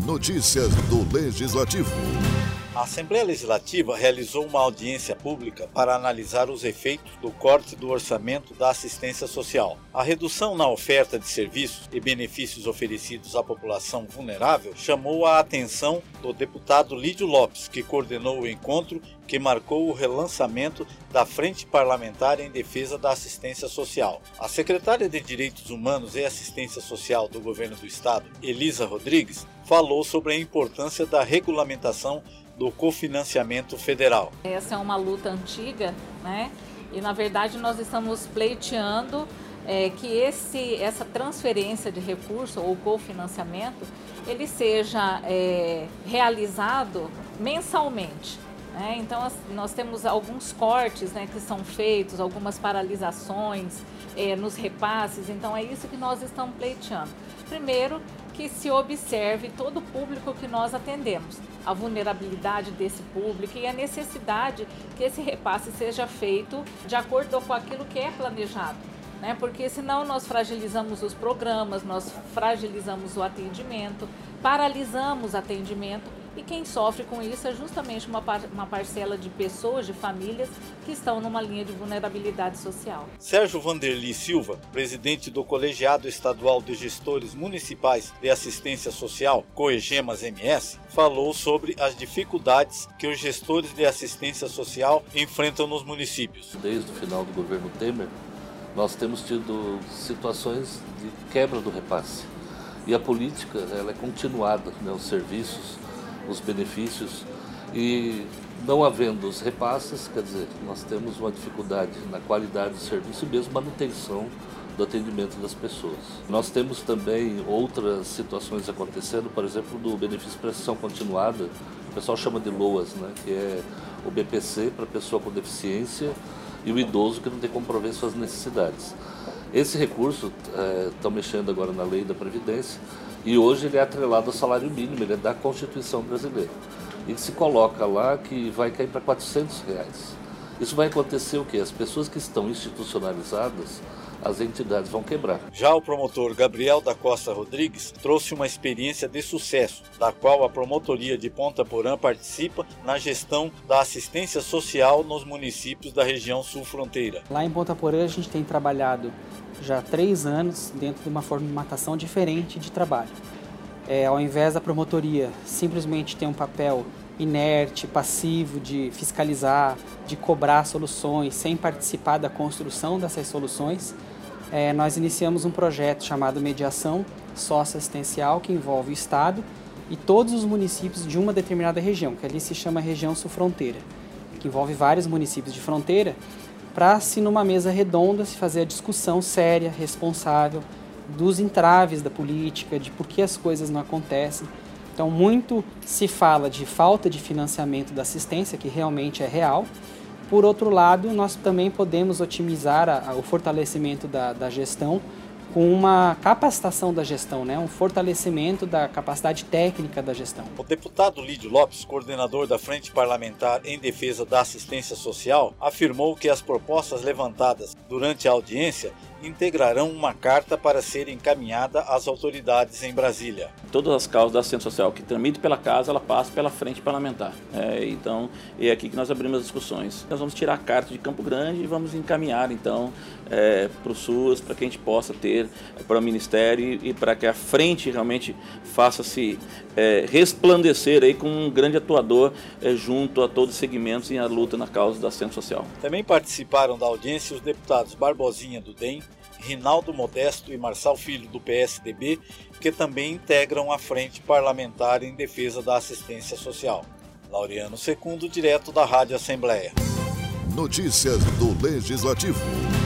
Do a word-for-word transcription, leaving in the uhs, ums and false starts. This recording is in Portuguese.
Notícias do Legislativo. A Assembleia Legislativa realizou uma audiência pública para analisar os efeitos do corte do orçamento da assistência social. A redução na oferta de serviços e benefícios oferecidos à população vulnerável chamou a atenção do deputado Lídio Lopes, que coordenou o encontro que marcou o relançamento da Frente Parlamentar em Defesa da Assistência Social. A secretária de Direitos Humanos e Assistência Social do Governo do Estado, Elisa Rodrigues, falou sobre a importância da regulamentação do cofinanciamento federal. Essa é uma luta antiga, né? E na verdade nós estamos pleiteando é, que esse, essa transferência de recurso ou cofinanciamento ele seja é, realizado mensalmente. Né? Então nós temos alguns cortes, né, que são feitos, algumas paralisações é, nos repasses, então é isso que nós estamos pleiteando. Primeiro, que se observe todo o público que nós atendemos, a vulnerabilidade desse público e a necessidade que esse repasse seja feito de acordo com aquilo que é planejado, né? Porque senão nós fragilizamos os programas, nós fragilizamos o atendimento, paralisamos o atendimento e quem sofre com isso é justamente uma, par uma parcela de pessoas, de famílias que estão numa linha de vulnerabilidade social. Sérgio Vanderli Silva, presidente do Colegiado Estadual de Gestores Municipais de Assistência Social, COEGEMAS M S, falou sobre as dificuldades que os gestores de assistência social enfrentam nos municípios. Desde o final do governo Temer, nós temos tido situações de quebra do repasse. E a política ela é continuada, né, os serviços, os benefícios, e não havendo os repasses, quer dizer, nós temos uma dificuldade na qualidade do serviço e mesmo manutenção do atendimento das pessoas. Nós temos também outras situações acontecendo, por exemplo, do benefício de prestação continuada, o pessoal chama de LOAS, né, que é o B P C para a pessoa com deficiência e o idoso que não tem como prover suas necessidades. Esse recurso, estão é, mexendo agora na lei da Previdência, e hoje ele é atrelado ao salário mínimo, ele é da Constituição brasileira. E se coloca lá que vai cair para quatrocentos reais. Isso vai acontecer o quê? As pessoas que estão institucionalizadas, as entidades vão quebrar. Já o promotor Gabriel da Costa Rodrigues trouxe uma experiência de sucesso, da qual a promotoria de Ponta Porã participa na gestão da assistência social nos municípios da região sul-fronteira. Lá em Ponta Porã a gente tem trabalhado já há três anos dentro de uma formatação diferente de trabalho. É, ao invés da promotoria simplesmente ter um papel inerte, passivo de fiscalizar, de cobrar soluções, sem participar da construção dessas soluções, é, nós iniciamos um projeto chamado Mediação Socioassistencial, que envolve o Estado e todos os municípios de uma determinada região, que ali se chama região sul-fronteira, que envolve vários municípios de fronteira, para, se numa mesa redonda, se fazer a discussão séria, responsável, dos entraves da política, de por que as coisas não acontecem. Então, muito se fala de falta de financiamento da assistência, que realmente é real. Por outro lado, nós também podemos otimizar a, a, o fortalecimento da, da gestão com uma capacitação da gestão, né? Um fortalecimento da capacidade técnica da gestão. O deputado Lídio Lopes, coordenador da Frente Parlamentar em Defesa da Assistência Social, afirmou que as propostas levantadas durante a audiência integrarão uma carta para ser encaminhada às autoridades em Brasília. Todas as causas da assistência social que tramitam pela casa, ela passa pela frente parlamentar. É, então, é aqui que nós abrimos as discussões. Nós vamos tirar a carta de Campo Grande e vamos encaminhar, então, é, para o SUS, para que a gente possa ter, é, para o Ministério e para que a frente realmente faça-se é, resplandecer aí como um grande atuador é, junto a todos os segmentos em a luta na causa da assistência social. Também participaram da audiência os deputados Barbosinha do D E M, Rinaldo Modesto e Marçal Filho do P S D B, que também integram a Frente Parlamentar em Defesa da Assistência Social. Laureano Secundo, direto da Rádio Assembleia. Notícias do Legislativo.